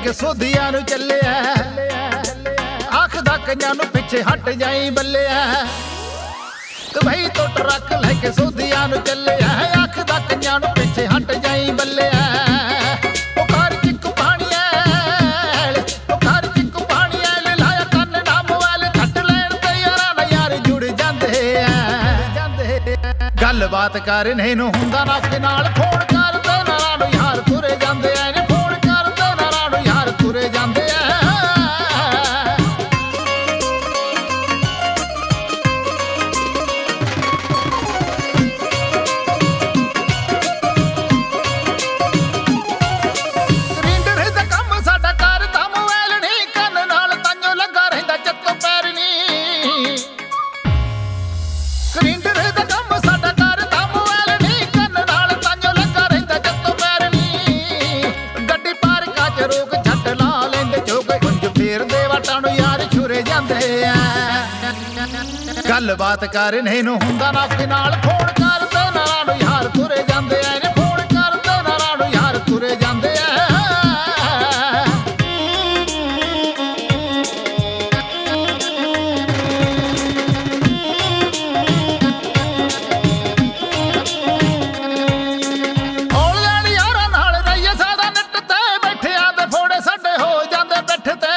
ਕੇ ਸੋਧੀਆਂ ਨੂੰ ਚੱਲਿਆ, ਆਖਦਾ ਕੰਨਾਂ ਨੂੰ ਪਿੱਛੇ ਹਟ ਜਾਈ ਬੱਲਿਆ। ਦੁਬਈ ਤੋਂ ਟਰੱਕ ਲੈ ਕੇ ਸੋਧੀਆਂ ਨੂੰ ਚੱਲਿਆ, ਆਖਦਾ ਕੰਨਾਂ ਨੂੰ ਪਿੱਛੇ ਹਟ ਜਾਈ ਬੱਲਿਆ। ਉਹ ਘਰ ਚ ਕੁਪਾਣੀਆਂ, ਉਹ ਘਰ ਚ ਕੁਪਾਣੀਆਂ ਲਾਇਆ ਕੰਨ ਨਾ ਮੋਬਾਈਲ ਛੱਡ ਲੈਣ ਤੇ ਯਾਰਾਂ ਨਾਲ ਯਾਰ ਜੁੜ ਜਾਂਦੇ ਆ। ਗੱਲਬਾਤ ਕਰਨ ਇਹਨੂੰ ਹੁੰਦਾ ਨਾ ਕਿ ਨਾਲ ਫੋਨ ਕਰਦੇ ਨਾਲਾਂ ਨੂੰ ਯਾਰ ਤੁਰੇ ਜਾਂਦੇ ਆ, ਨੇ ਫੋਨ ਕਰਦੇ ਨਾਲਾਂ ਨੂੰ ਯਾਰ ਤੁਰੇ ਜਾਂਦੇ ਆ। ਕਰਿੰਡਰ ਦਾ ਕੰਮ ਸਾਡਾ ਕਰਦਾ ਮੋਬਾਈਲ ਨਹੀਂ, ਕੰਨ ਨਾਲ ਤਾਂਿਓ ਲੱਗਾ ਰਹਿੰਦਾ ਚੱਤੋਂ ਪੈਰ ਨਹੀਂ। ਕਰਿੰਡਰ ਦਾ ਕੰਮ ਸਾਡਾ ਕਰਦਾ ਮੋਬਾਈਲ ਨਹੀਂ, ਕੰਨ ਨਾਲ ਤਾਂਿਓ ਲੱਗਾ ਰਹਿੰਦਾ ਚੱਤੋਂ ਪੈਰ ਨਹੀਂ। ਗੱਡੀ ਪਾਰਕਾਂ ਚ ਰੋਕ ਛੱਡ ਲਾ ਲੈਂਦੇ ਚੋਕ, ਉਂਝ ਫੇਰਦੇ ਵਾਟਾਂ ਨੂੰ ਯਾਰ ਛੁਰੇ ਜਾਂਦੇ ਆ। ਗੱਲਬਾਤ ਕਰਨ ਇਹਨੂੰ ਹੁੰਦਾ ਨਾ ਕਿ ਨਾਲ ਫੋਨ ਕਰਦੇ ਨਾਲਾਂ ਨੂੰ ਯਾਰ ਤੁਰੇ ਜਾਂਦੇ ਆ, ਨੇ ਫੋਨ ਕਰਦੇ ਨਾਲਾਂ ਨੂੰ ਯਾਰ ਤੁਰੇ ਜਾਂਦੇ ਆ। ਔਲਿਆਂ ਯਾਰਾਂ ਨਾਲ ਰਹੀਏ ਸਾਦਾ ਨੱਟ ਤੇ, ਬੈਠਿਆਂ ਦੇ ਫੋੜੇ ਸਾਡੇ ਹੋ ਜਾਂਦੇ ਪਿੱਠ ਤੇ।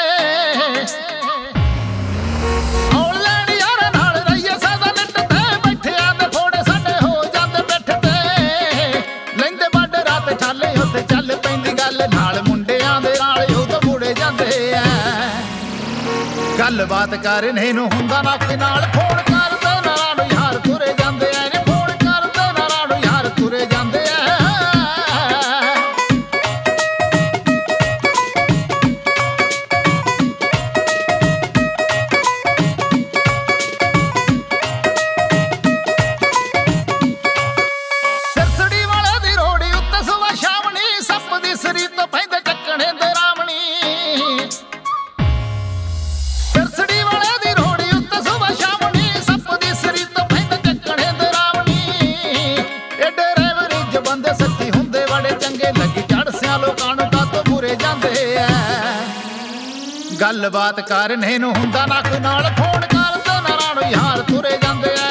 ਔਲਿਆਂ ਯਾਰਾਂ ਨਾਲ ਰਹੀਏ ਸਾਦਾ ਨੱਟ ਤੇ, ਬੈਠਿਆਂ ਦੇ ਫੋੜੇ ਸਾਡੇ ਹੋ ਜਾਂਦੇ ਪਿੱਠ ਤੇ। ਲੈਂਦੇ ਬਾਰਡਰਾਂ ਤੇ ਠਾਲੇ ਉੱਤੇ ਚੱਲ ਪੈਂਦੀ ਗੱਲ, ਨਾਲ ਮੁੰਡਿਆਂ ਦੇ ਨਾਲ ਉਦੋਂ ਮੁੜੇ ਜਾਂਦੇ ਆ। ਗੱਲਬਾਤ ਕਰਨ ਇਹਨੂੰ ਹੁੰਦਾ ਨਾ ਕਿ ਨਾਲ ਫੋਨ ਕਰਦੇ ਨਾਲਾਂ ਨੂੰ ਯਾਰ ਤੁਰੇ ਜਾਂਦੇ ਆ, ਨੇ ਫੋਨ ਕਰਦੇ ਨਾਲਾਂ ਨੂੰ ਯਾਰ ਤੁਰੇ ਜਾਂਦੇ ਆ। ਸਿਰਸੜੀ ਵਾਲੇ ਦੀ ਰੋੜੀ ਉੱਤੇ ਸੁਬਾ ਸ਼ਾਮਣੀ, ਸੱਪ ਦੀ ਸਰੀ ਤੋਂ ਪੈਂਦੇ ਚੱਕਣੇ ਦੇ ਰਾਮਣੀ। ਸਿਰਸੜੀ ਵਾਲੇ ਦੀ ਰੋੜੀ ਉੱਤੇ ਸੁਬਾ ਸ਼ਾਮਣੀ, ਸੱਪ ਦੀ ਸਰੀ ਤੋਂ ਪੈਂਦੇ ਚੱਕਣੇ ਦੇ ਰਾਮਣੀ। ਏਡੇ ਰੇਵਰਿਜ ਬੰਦੇ ਸੱਚੀ ਹੁੰਦੇ ਬੜੇ ਚੰਗੇ, ਲੱਗੀ ਚੜਸਿਆਂ ਲੋਕਾਂ ਨੂੰ ਕਾਤੋਂ ਬੁਰੇ ਜਾਂਦੇ ਆ। ਗੱਲਬਾਤ ਕਰਨ ਇਹਨੂੰ ਹੁੰਦਾ ਨਾ ਕਿ ਨਾਲ ਫੋਨ ਕਰਦੇ ਨਾਲਾਂ ਨੂੰ ਯਾਰ ਤੁਰੇ ਜਾਂਦੇ ਆ।